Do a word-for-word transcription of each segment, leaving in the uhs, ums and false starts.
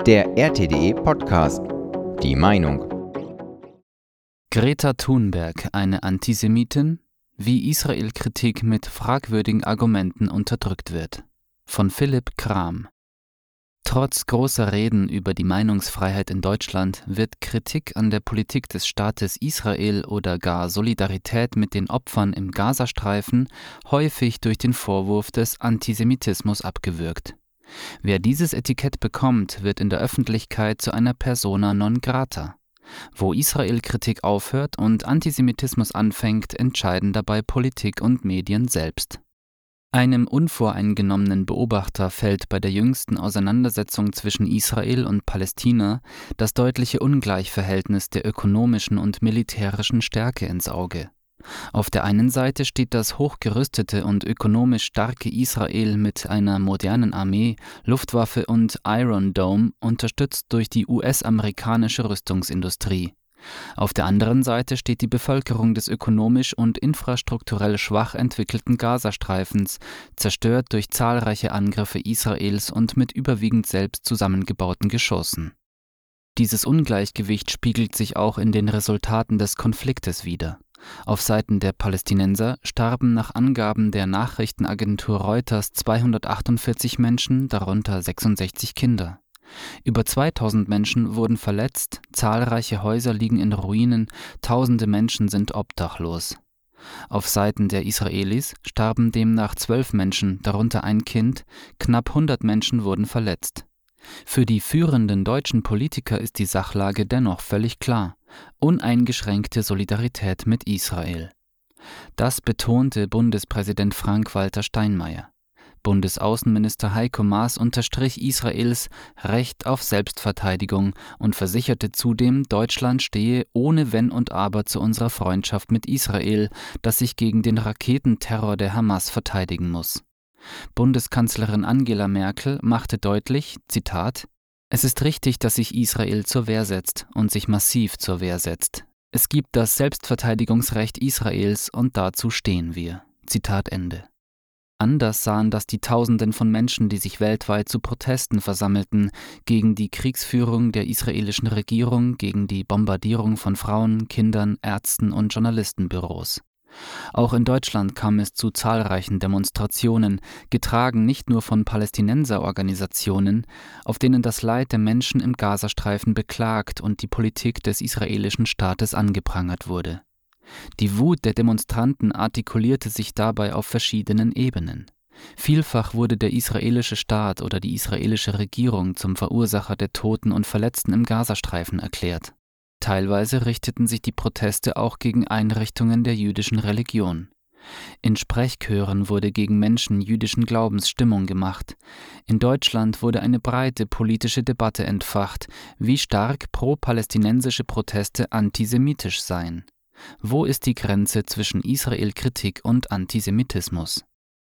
Der R T D E-Podcast. Die Meinung. Greta Thunberg, eine Antisemitin? Wie Israel-Kritik mit fragwürdigen Argumenten unterdrückt wird. Von Philipp Kram. Trotz großer Reden über die Meinungsfreiheit in Deutschland wird Kritik an der Politik des Staates Israel oder gar Solidarität mit den Opfern im Gazastreifen häufig durch den Vorwurf des Antisemitismus abgewürgt. Wer dieses Etikett bekommt, wird in der Öffentlichkeit zu einer persona non grata. Wo Israel-Kritik aufhört und Antisemitismus anfängt, entscheiden dabei Politik und Medien selbst. Einem unvoreingenommenen Beobachter fällt bei der jüngsten Auseinandersetzung zwischen Israel und Palästina das deutliche Ungleichverhältnis der ökonomischen und militärischen Stärke ins Auge. Auf der einen Seite steht das hochgerüstete und ökonomisch starke Israel mit einer modernen Armee, Luftwaffe und Iron Dome, unterstützt durch die U S-amerikanische Rüstungsindustrie. Auf der anderen Seite steht die Bevölkerung des ökonomisch und infrastrukturell schwach entwickelten Gazastreifens, zerstört durch zahlreiche Angriffe Israels und mit überwiegend selbst zusammengebauten Geschossen. Dieses Ungleichgewicht spiegelt sich auch in den Resultaten des Konfliktes wider. Auf Seiten der Palästinenser starben nach Angaben der Nachrichtenagentur Reuters zweihundertachtundvierzig Menschen, darunter sechsundsechzig Kinder. Über zweitausend Menschen wurden verletzt, zahlreiche Häuser liegen in Ruinen, tausende Menschen sind obdachlos. Auf Seiten der Israelis starben demnach zwölf Menschen, darunter ein Kind, knapp hundert Menschen wurden verletzt. Für die führenden deutschen Politiker ist die Sachlage dennoch völlig klar: uneingeschränkte Solidarität mit Israel. Das betonte Bundespräsident Frank-Walter Steinmeier. Bundesaußenminister Heiko Maas unterstrich Israels Recht auf Selbstverteidigung und versicherte zudem, Deutschland stehe ohne Wenn und Aber zu unserer Freundschaft mit Israel, das sich gegen den Raketenterror der Hamas verteidigen muss. Bundeskanzlerin Angela Merkel machte deutlich, Zitat: Es ist richtig, dass sich Israel zur Wehr setzt und sich massiv zur Wehr setzt. Es gibt das Selbstverteidigungsrecht Israels und dazu stehen wir. Zitat Ende. Anders sahen das die Tausenden von Menschen, die sich weltweit zu Protesten versammelten, gegen die Kriegsführung der israelischen Regierung, gegen die Bombardierung von Frauen, Kindern, Ärzten und Journalistenbüros. Auch in Deutschland kam es zu zahlreichen Demonstrationen, getragen nicht nur von Palästinenserorganisationen, auf denen das Leid der Menschen im Gazastreifen beklagt und die Politik des israelischen Staates angeprangert wurde. Die Wut der Demonstranten artikulierte sich dabei auf verschiedenen Ebenen. Vielfach wurde der israelische Staat oder die israelische Regierung zum Verursacher der Toten und Verletzten im Gazastreifen erklärt. Teilweise richteten sich die Proteste auch gegen Einrichtungen der jüdischen Religion. In Sprechchören wurde gegen Menschen jüdischen Glaubens Stimmung gemacht. In Deutschland wurde eine breite politische Debatte entfacht, wie stark pro-palästinensische Proteste antisemitisch seien. Wo ist die Grenze zwischen Israel-Kritik und Antisemitismus?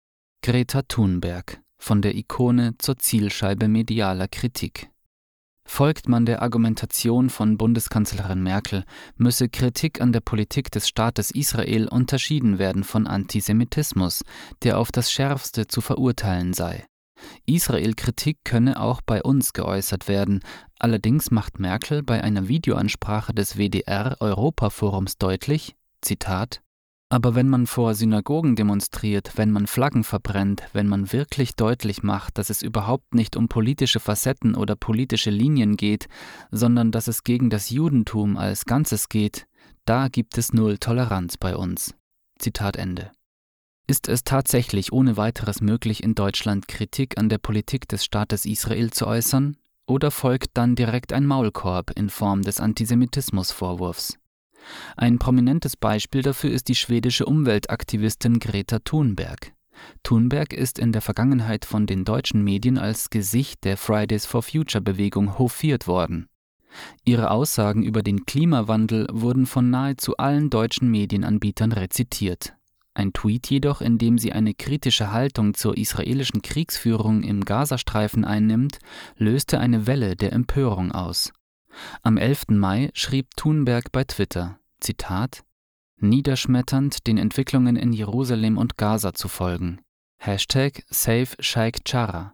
Greta Thunberg, von der Ikone zur Zielscheibe medialer Kritik. Folgt man der Argumentation von Bundeskanzlerin Merkel, müsse Kritik an der Politik des Staates Israel unterschieden werden von Antisemitismus, der auf das Schärfste zu verurteilen sei. Israel-Kritik könne auch bei uns geäußert werden, allerdings macht Merkel bei einer Videoansprache des W D R-Europaforums deutlich, Zitat: Aber wenn man vor Synagogen demonstriert, wenn man Flaggen verbrennt, wenn man wirklich deutlich macht, dass es überhaupt nicht um politische Facetten oder politische Linien geht, sondern dass es gegen das Judentum als Ganzes geht, da gibt es null Toleranz bei uns. Zitat Ende. Ist es tatsächlich ohne weiteres möglich, in Deutschland Kritik an der Politik des Staates Israel zu äußern? Oder folgt dann direkt ein Maulkorb in Form des Antisemitismusvorwurfs? Ein prominentes Beispiel dafür ist die schwedische Umweltaktivistin Greta Thunberg. Thunberg ist in der Vergangenheit von den deutschen Medien als Gesicht der Fridays for Future-Bewegung hofiert worden. Ihre Aussagen über den Klimawandel wurden von nahezu allen deutschen Medienanbietern rezitiert. Ein Tweet jedoch, in dem sie eine kritische Haltung zur israelischen Kriegsführung im Gazastreifen einnimmt, löste eine Welle der Empörung aus. Am elften Mai schrieb Thunberg bei Twitter, Zitat: Niederschmetternd den Entwicklungen in Jerusalem und Gaza zu folgen. Hashtag Save Sheikh Jarrah.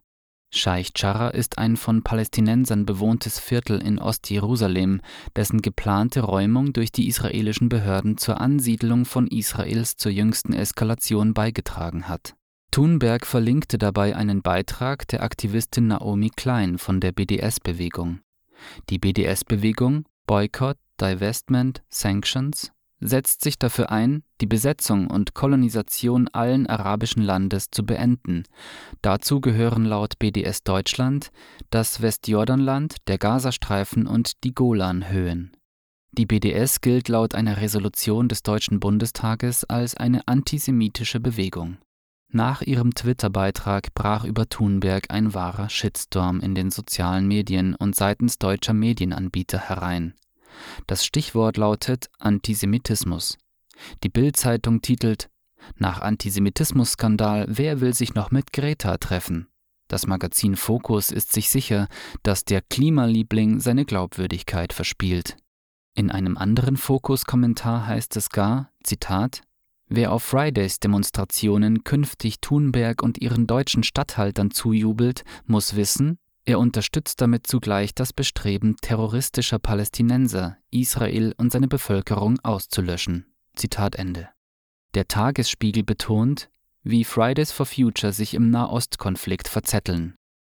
Scheich Jarrah ist ein von Palästinensern bewohntes Viertel in Ostjerusalem, dessen geplante Räumung durch die israelischen Behörden zur Ansiedlung von Israels zur jüngsten Eskalation beigetragen hat. Thunberg verlinkte dabei einen Beitrag der Aktivistin Naomi Klein von der B D S-Bewegung. Die B D S-Bewegung, Boycott, Divestment, Sanctions, setzt sich dafür ein, die Besetzung und Kolonisation allen arabischen Landes zu beenden. Dazu gehören laut B D S Deutschland das Westjordanland, der Gazastreifen und die Golanhöhen. Die B D S gilt laut einer Resolution des Deutschen Bundestages als eine antisemitische Bewegung. Nach ihrem Twitter-Beitrag brach über Thunberg ein wahrer Shitstorm in den sozialen Medien und seitens deutscher Medienanbieter herein. Das Stichwort lautet Antisemitismus. Die Bild-Zeitung titelt: Nach Antisemitismus-Skandal, wer will sich noch mit Greta treffen? Das Magazin Focus ist sich sicher, dass der Klimaliebling seine Glaubwürdigkeit verspielt. In einem anderen Focus-Kommentar heißt es gar, Zitat: Wer auf Fridays-Demonstrationen künftig Thunberg und ihren deutschen Statthaltern zujubelt, muss wissen, er unterstützt damit zugleich das Bestreben terroristischer Palästinenser, Israel und seine Bevölkerung auszulöschen. Zitat Ende. Der Tagesspiegel betont, wie Fridays for Future sich im Nahostkonflikt verzetteln.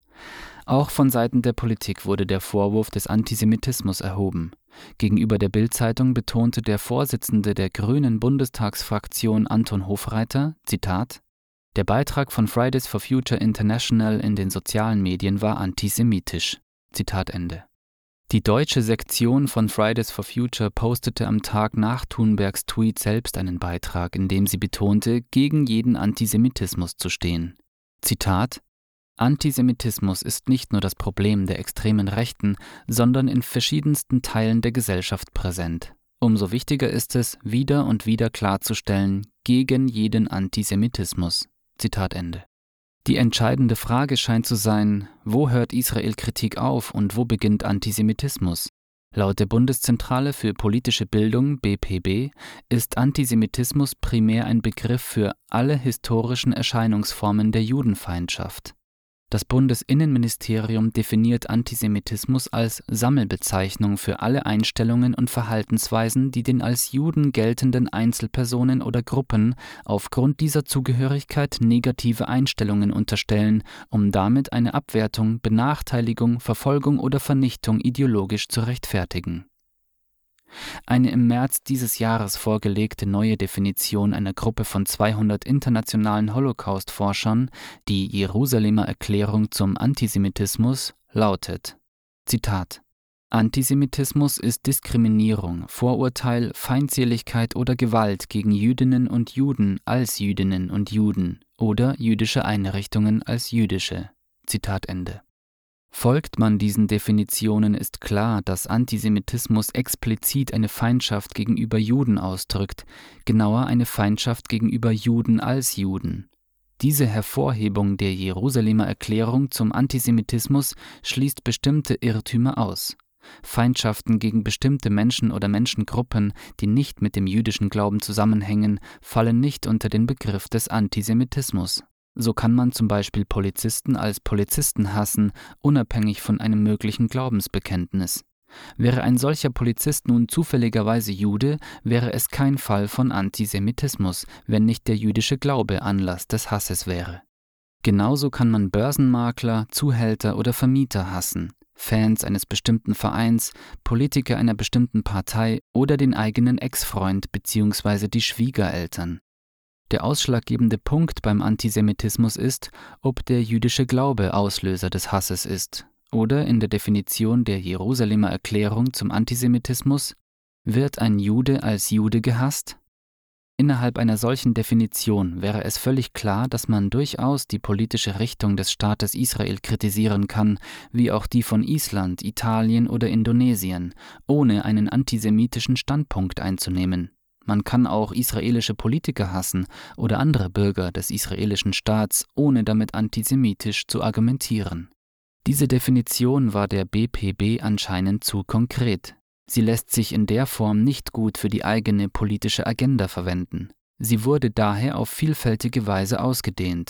Auch von Seiten der Politik wurde der Vorwurf des Antisemitismus erhoben. Gegenüber der Bild-Zeitung betonte der Vorsitzende der Grünen Bundestagsfraktion Anton Hofreiter, Zitat: Der Beitrag von Fridays for Future International in den sozialen Medien war antisemitisch. Zitat Ende. Die deutsche Sektion von Fridays for Future postete am Tag nach Thunbergs Tweet selbst einen Beitrag, in dem sie betonte, gegen jeden Antisemitismus zu stehen. Zitat: Antisemitismus ist nicht nur das Problem der extremen Rechten, sondern in verschiedensten Teilen der Gesellschaft präsent. Umso wichtiger ist es, wieder und wieder klarzustellen, gegen jeden Antisemitismus. Zitat Ende. Die entscheidende Frage scheint zu sein, wo hört Israel-Kritik auf und wo beginnt Antisemitismus? Laut der Bundeszentrale für politische Bildung B P B ist Antisemitismus primär ein Begriff für alle historischen Erscheinungsformen der Judenfeindschaft. Das Bundesinnenministerium definiert Antisemitismus als Sammelbezeichnung für alle Einstellungen und Verhaltensweisen, die den als Juden geltenden Einzelpersonen oder Gruppen aufgrund dieser Zugehörigkeit negative Einstellungen unterstellen, um damit eine Abwertung, Benachteiligung, Verfolgung oder Vernichtung ideologisch zu rechtfertigen. Eine im März dieses Jahres vorgelegte neue Definition einer Gruppe von zweihundert internationalen Holocaust-Forschern, die Jerusalemer Erklärung zum Antisemitismus, lautet: Zitat: Antisemitismus ist Diskriminierung, Vorurteil, Feindseligkeit oder Gewalt gegen Jüdinnen und Juden als Jüdinnen und Juden oder jüdische Einrichtungen als jüdische. Zitat Ende. Folgt man diesen Definitionen, ist klar, dass Antisemitismus explizit eine Feindschaft gegenüber Juden ausdrückt, genauer eine Feindschaft gegenüber Juden als Juden. Diese Hervorhebung der Jerusalemer Erklärung zum Antisemitismus schließt bestimmte Irrtümer aus. Feindschaften gegen bestimmte Menschen oder Menschengruppen, die nicht mit dem jüdischen Glauben zusammenhängen, fallen nicht unter den Begriff des Antisemitismus. So kann man zum Beispiel Polizisten als Polizisten hassen, unabhängig von einem möglichen Glaubensbekenntnis. Wäre ein solcher Polizist nun zufälligerweise Jude, wäre es kein Fall von Antisemitismus, wenn nicht der jüdische Glaube Anlass des Hasses wäre. Genauso kann man Börsenmakler, Zuhälter oder Vermieter hassen, Fans eines bestimmten Vereins, Politiker einer bestimmten Partei oder den eigenen Ex-Freund bzw. die Schwiegereltern. Der ausschlaggebende Punkt beim Antisemitismus ist, ob der jüdische Glaube Auslöser des Hasses ist. Oder in der Definition der Jerusalemer Erklärung zum Antisemitismus: Wird ein Jude als Jude gehasst? Innerhalb einer solchen Definition wäre es völlig klar, dass man durchaus die politische Richtung des Staates Israel kritisieren kann, wie auch die von Island, Italien oder Indonesien, ohne einen antisemitischen Standpunkt einzunehmen. Man kann auch israelische Politiker hassen oder andere Bürger des israelischen Staats, ohne damit antisemitisch zu argumentieren. Diese Definition war der B P B anscheinend zu konkret. Sie lässt sich in der Form nicht gut für die eigene politische Agenda verwenden. Sie wurde daher auf vielfältige Weise ausgedehnt.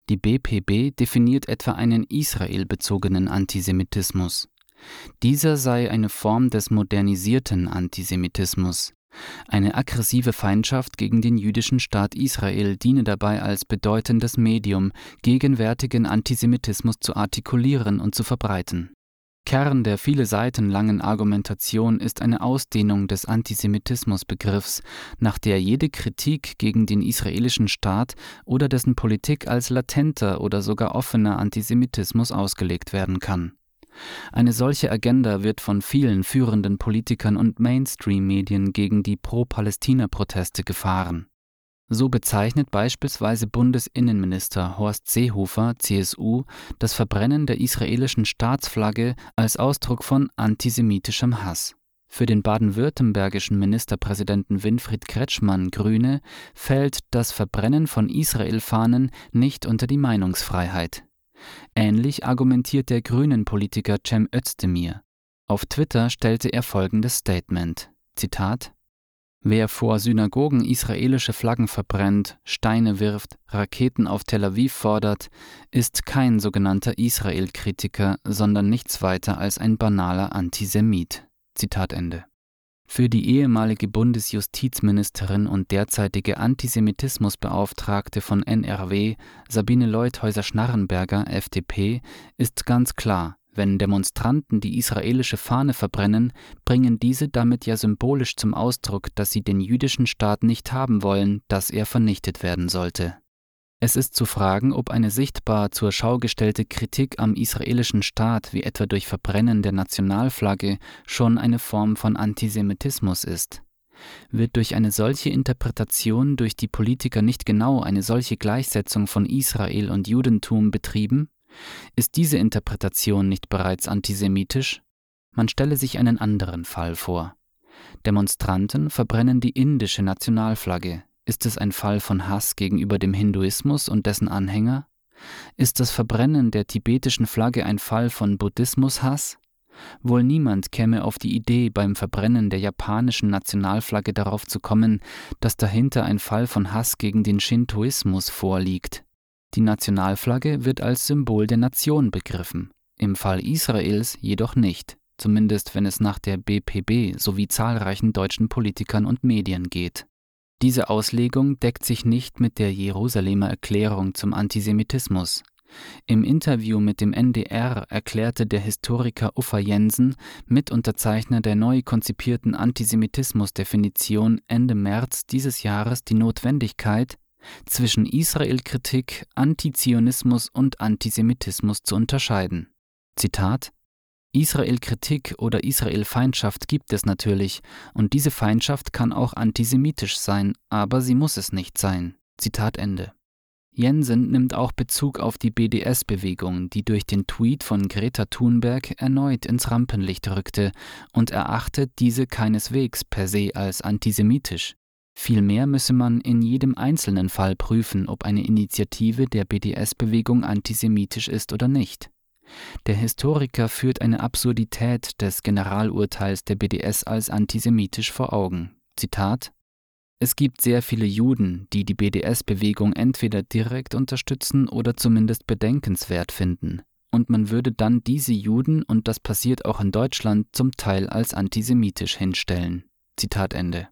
Die B P B definiert etwa einen israelbezogenen Antisemitismus. Dieser sei eine Form des modernisierten Antisemitismus. Eine aggressive Feindschaft gegen den jüdischen Staat Israel diene dabei als bedeutendes Medium, gegenwärtigen Antisemitismus zu artikulieren und zu verbreiten. Kern der viele Seiten langen Argumentation ist eine Ausdehnung des Antisemitismusbegriffs, nach der jede Kritik gegen den israelischen Staat oder dessen Politik als latenter oder sogar offener Antisemitismus ausgelegt werden kann. Eine solche Agenda wird von vielen führenden Politikern und Mainstream-Medien gegen die Pro-Palästina-Proteste gefahren. So bezeichnet beispielsweise Bundesinnenminister Horst Seehofer, C S U, das Verbrennen der israelischen Staatsflagge als Ausdruck von antisemitischem Hass. Für den baden-württembergischen Ministerpräsidenten Winfried Kretschmann, Grüne, fällt das Verbrennen von Israel-Fahnen nicht unter die Meinungsfreiheit. Ähnlich argumentiert der Grünen-Politiker Cem Özdemir. Auf Twitter stellte er folgendes Statement, Zitat: Wer vor Synagogen israelische Flaggen verbrennt, Steine wirft, Raketen auf Tel Aviv fordert, ist kein sogenannter Israel-Kritiker, sondern nichts weiter als ein banaler Antisemit. Zitat Ende. Für die ehemalige Bundesjustizministerin und derzeitige Antisemitismusbeauftragte von N R W, Sabine Leuthäuser-Schnarrenberger, F D P, ist ganz klar: Wenn Demonstranten die israelische Fahne verbrennen, bringen diese damit ja symbolisch zum Ausdruck, dass sie den jüdischen Staat nicht haben wollen, dass er vernichtet werden sollte. Es ist zu fragen, ob eine sichtbar zur Schau gestellte Kritik am israelischen Staat, wie etwa durch Verbrennen der Nationalflagge, schon eine Form von Antisemitismus ist. Wird durch eine solche Interpretation durch die Politiker nicht genau eine solche Gleichsetzung von Israel und Judentum betrieben? Ist diese Interpretation nicht bereits antisemitisch? Man stelle sich einen anderen Fall vor. Demonstranten verbrennen die indische Nationalflagge. Ist es ein Fall von Hass gegenüber dem Hinduismus und dessen Anhänger? Ist das Verbrennen der tibetischen Flagge ein Fall von Buddhismushass? Wohl niemand käme auf die Idee, beim Verbrennen der japanischen Nationalflagge darauf zu kommen, dass dahinter ein Fall von Hass gegen den Shintoismus vorliegt. Die Nationalflagge wird als Symbol der Nation begriffen, im Fall Israels jedoch nicht, zumindest wenn es nach der B P B sowie zahlreichen deutschen Politikern und Medien geht. Diese Auslegung deckt sich nicht mit der Jerusalemer Erklärung zum Antisemitismus. Im Interview mit dem N D R erklärte der Historiker Uffa Jensen, Mitunterzeichner der neu konzipierten Antisemitismusdefinition, Ende März dieses Jahres die Notwendigkeit, zwischen Israel-Kritik, Antizionismus und Antisemitismus zu unterscheiden. Zitat: Israel-Kritik oder Israel-Feindschaft gibt es natürlich, und diese Feindschaft kann auch antisemitisch sein, aber sie muss es nicht sein. Zitat Ende. Jensen nimmt auch Bezug auf die B D S-Bewegung, die durch den Tweet von Greta Thunberg erneut ins Rampenlicht rückte, und erachtet diese keineswegs per se als antisemitisch. Vielmehr müsse man in jedem einzelnen Fall prüfen, ob eine Initiative der B D S-Bewegung antisemitisch ist oder nicht. Der Historiker führt eine Absurdität des Generalurteils der B D S als antisemitisch vor Augen. Zitat: Es gibt sehr viele Juden, die die B D S-Bewegung entweder direkt unterstützen oder zumindest bedenkenswert finden. Und man würde dann diese Juden, und das passiert auch in Deutschland, zum Teil als antisemitisch hinstellen. Zitat Ende.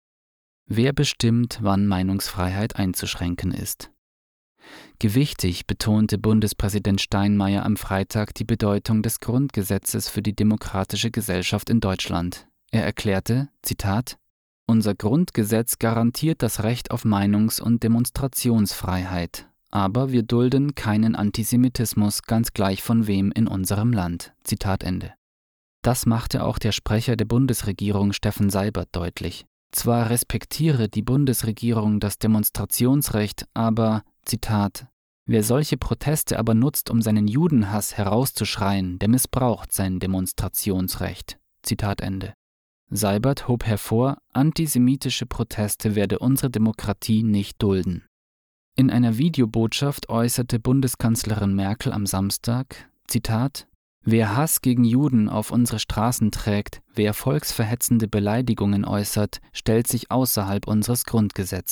Wer bestimmt, wann Meinungsfreiheit einzuschränken ist? Gewichtig betonte Bundespräsident Steinmeier am Freitag die Bedeutung des Grundgesetzes für die demokratische Gesellschaft in Deutschland. Er erklärte, Zitat: Unser Grundgesetz garantiert das Recht auf Meinungs- und Demonstrationsfreiheit, aber wir dulden keinen Antisemitismus, ganz gleich von wem in unserem Land. Zitat Ende. Das machte auch der Sprecher der Bundesregierung Steffen Seibert deutlich. Zwar respektiere die Bundesregierung das Demonstrationsrecht, aber, Zitat, wer solche Proteste aber nutzt, um seinen Judenhass herauszuschreien, der missbraucht sein Demonstrationsrecht. Zitat Ende. Seibert hob hervor, antisemitische Proteste werde unsere Demokratie nicht dulden. In einer Videobotschaft äußerte Bundeskanzlerin Merkel am Samstag, Zitat: Wer Hass gegen Juden auf unsere Straßen trägt, wer volksverhetzende Beleidigungen äußert, stellt sich außerhalb unseres Grundgesetzes.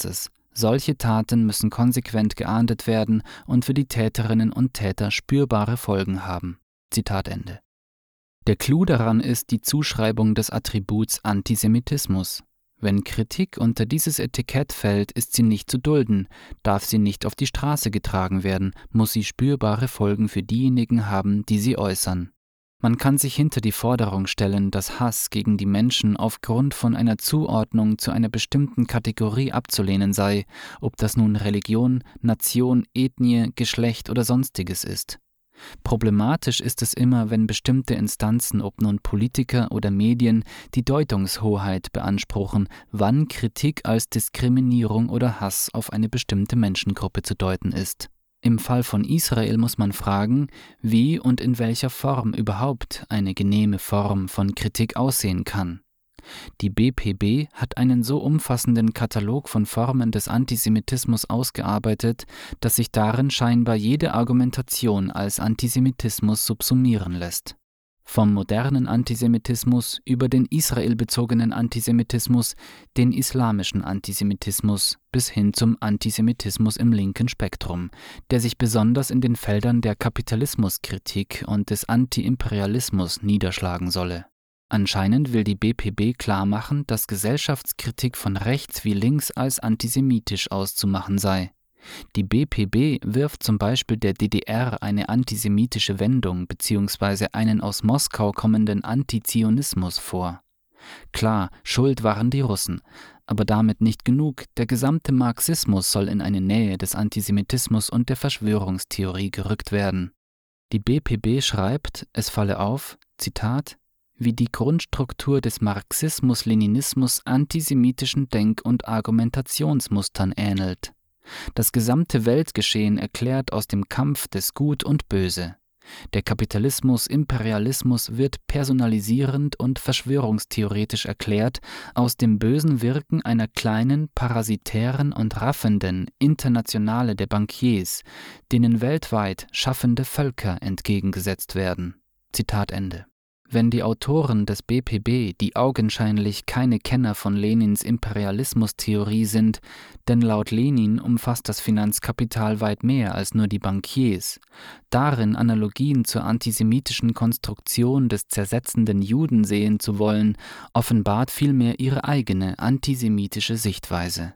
Solche Taten müssen konsequent geahndet werden und für die Täterinnen und Täter spürbare Folgen haben. Zitat Ende. Der Clou daran ist die Zuschreibung des Attributs Antisemitismus. Wenn Kritik unter dieses Etikett fällt, ist sie nicht zu dulden, darf sie nicht auf die Straße getragen werden, muss sie spürbare Folgen für diejenigen haben, die sie äußern. Man kann sich hinter die Forderung stellen, dass Hass gegen die Menschen aufgrund von einer Zuordnung zu einer bestimmten Kategorie abzulehnen sei, ob das nun Religion, Nation, Ethnie, Geschlecht oder Sonstiges ist. Problematisch ist es immer, wenn bestimmte Instanzen, ob nun Politiker oder Medien, die Deutungshoheit beanspruchen, wann Kritik als Diskriminierung oder Hass auf eine bestimmte Menschengruppe zu deuten ist. Im Fall von Israel muss man fragen, wie und in welcher Form überhaupt eine genehme Form von Kritik aussehen kann. Die B P B hat einen so umfassenden Katalog von Formen des Antisemitismus ausgearbeitet, dass sich darin scheinbar jede Argumentation als Antisemitismus subsumieren lässt. Vom modernen Antisemitismus über den israelbezogenen Antisemitismus, den islamischen Antisemitismus bis hin zum Antisemitismus im linken Spektrum, der sich besonders in den Feldern der Kapitalismuskritik und des Antiimperialismus niederschlagen solle. Anscheinend will die B P B klarmachen, dass Gesellschaftskritik von rechts wie links als antisemitisch auszumachen sei. Die B P B wirft zum Beispiel der D D R eine antisemitische Wendung bzw. einen aus Moskau kommenden Antizionismus vor. Klar, schuld waren die Russen, aber damit nicht genug, der gesamte Marxismus soll in eine Nähe des Antisemitismus und der Verschwörungstheorie gerückt werden. Die B P B schreibt, es falle auf, Zitat, wie die Grundstruktur des Marxismus-Leninismus antisemitischen Denk- und Argumentationsmustern ähnelt. Das gesamte Weltgeschehen erklärt aus dem Kampf des Gut und Böse. Der Kapitalismus, Imperialismus wird personalisierend und verschwörungstheoretisch erklärt aus dem bösen Wirken einer kleinen, parasitären und raffenden Internationale der Bankiers, denen weltweit schaffende Völker entgegengesetzt werden. Zitat Ende. Wenn die Autoren des B P B, die augenscheinlich keine Kenner von Lenins Imperialismustheorie sind, denn laut Lenin umfasst das Finanzkapital weit mehr als nur die Bankiers, darin Analogien zur antisemitischen Konstruktion des zersetzenden Juden sehen zu wollen, offenbart vielmehr ihre eigene antisemitische Sichtweise.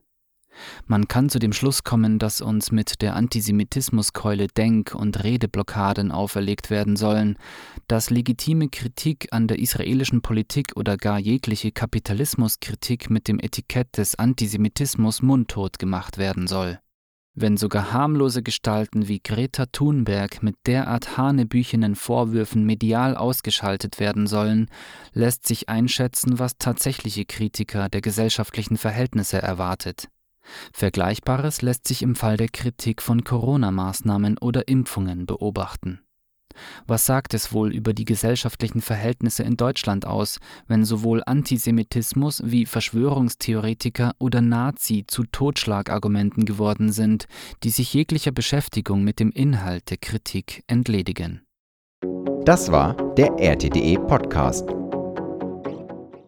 Man kann zu dem Schluss kommen, dass uns mit der Antisemitismuskeule Denk- und Redeblockaden auferlegt werden sollen, dass legitime Kritik an der israelischen Politik oder gar jegliche Kapitalismuskritik mit dem Etikett des Antisemitismus mundtot gemacht werden soll. Wenn sogar harmlose Gestalten wie Greta Thunberg mit derart hanebüchenen Vorwürfen medial ausgeschaltet werden sollen, lässt sich einschätzen, was tatsächliche Kritiker der gesellschaftlichen Verhältnisse erwartet. Vergleichbares lässt sich im Fall der Kritik von Corona-Maßnahmen oder Impfungen beobachten. Was sagt es wohl über die gesellschaftlichen Verhältnisse in Deutschland aus, wenn sowohl Antisemitismus wie Verschwörungstheoretiker oder Nazi zu Totschlagargumenten geworden sind, die sich jeglicher Beschäftigung mit dem Inhalt der Kritik entledigen? Das war der R T D E Podcast.